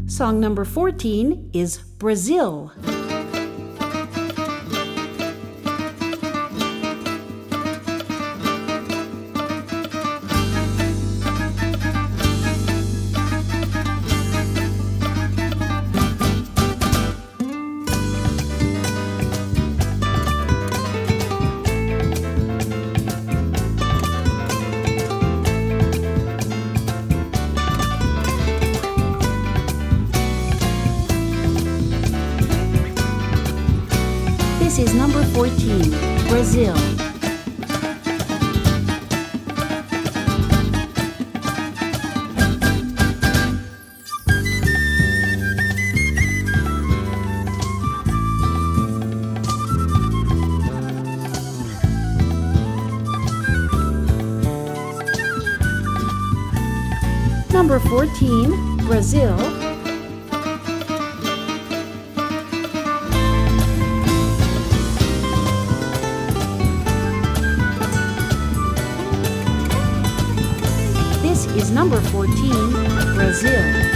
Song number 14 is Brazil. This is number 14, Brazil. Number 14, Brazil. This is number 14, Brazil.